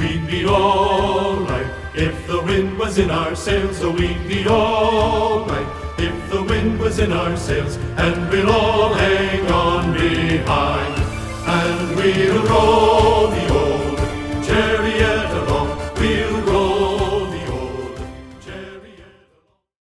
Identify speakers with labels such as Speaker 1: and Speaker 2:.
Speaker 1: we'd be all right if the wind was in our sails. Oh, we'd be all right if the wind was in our sails, and we'll all hang on behind, and we'll roll